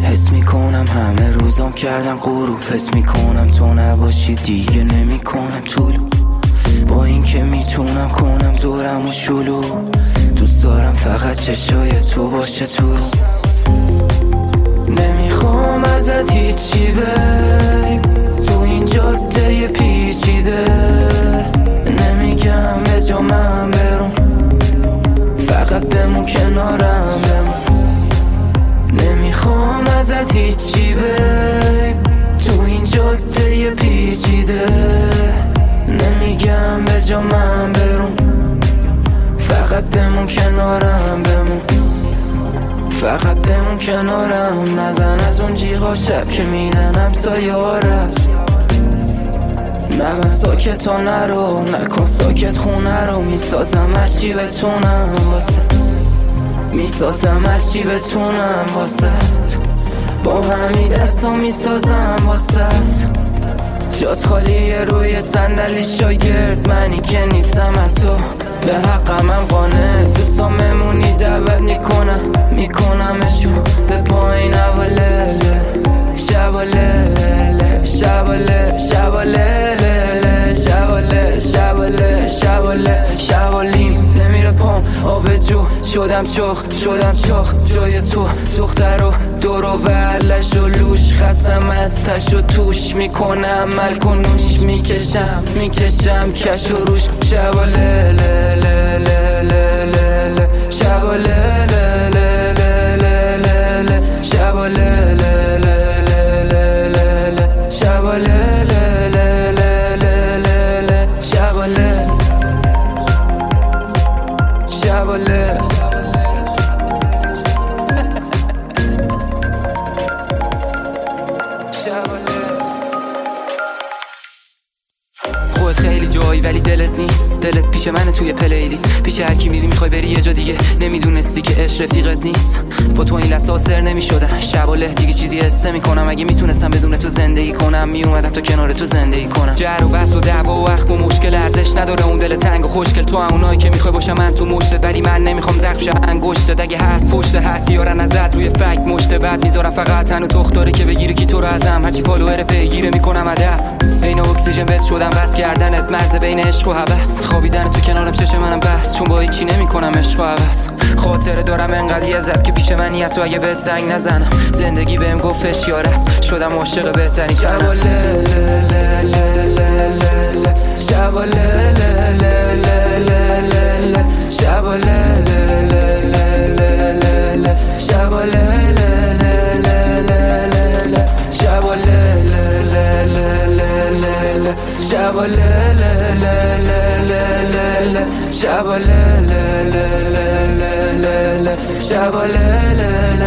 حس میکنم همه روزام کردم غروب، حس میکنم تو نباشی دیگه نمیکنم طولو، با این که میتونم کنم دورم و شلو، دوست دارم فقط چشای تو باشه تو رو. نمیخوام ازت هیچی بیم تو این جاده پیچیده، نمیگم به جا من برون، فقط بمون کنارم بمون. نمیخوام ازت هیچی بیم تو این جاده پیچیده، نمیگم به جا من برون، فقط بمون کنارم بمون، فقط بمون کنارم. نزن از اون جیغا شب که میدنم سایه ها رب، نه من ساکت ها نرو، نکن ساکت خونه رو، میسازم هرچی بتونم واسه، میسازم هرچی بتونم واسه، با همین دستا میسازم واسه. جات خالیه روی صندلی شاگرد، منی که نیستم حتی به حقم هم قانع، دوستا ممونی دعوت میکنمشون به پایین اوالله، شباله شباله شباله شباله شباله شبالیم نمیره پام آب جو، شدم چخ جای تو دختر و دور و ورلش و لوش، خستم از تش و توش میکنم ملک و نوش، میکشم کش و روش، شباله شباله شباله خودت خیلی جایی ولی دلت نیست، دلت پیش منه توی پلیلیست، پیش هر کی میری میخوای بری یه جا دیگه، نمیدونستی که عشق رفیقت نیست، با تو این لحظه سر نمیشدم، شب و له دیگه چیزی حس میکنم، اگه میتونستم بدون تو زندگی کنم میومدم تا کنار تو زندگی کنم. جر و بحث و دعوا و اخم و مشکل ارزش نداره، اون دل تنگ و خوشگل تو همونایی که میخوای باشم من تو مشتت، ولی من نمیخوام زخم شه انگشتت، اگه حرف پشت حرف بیارن ازت روی فک مشت بعد میذارم فقط تنو تختاره که بگیری کی تو رو ازم، هرچی فالوور پیگیره میکنم ادب، عین اکسیژن بهت شدم بس کردنت، مرز بین عشق و هوس، خوابیدن تو کنارم چش منم بس، چون با هیچی نمیکنم عشق و هوس، خاطره دارم انقدر یزت که پیش منی حتی اگه بهت زنگ نزنم، زندگی بهم گفتش یارم شدم عاشق بهترین شباله شباله شباله شباله شباله شباله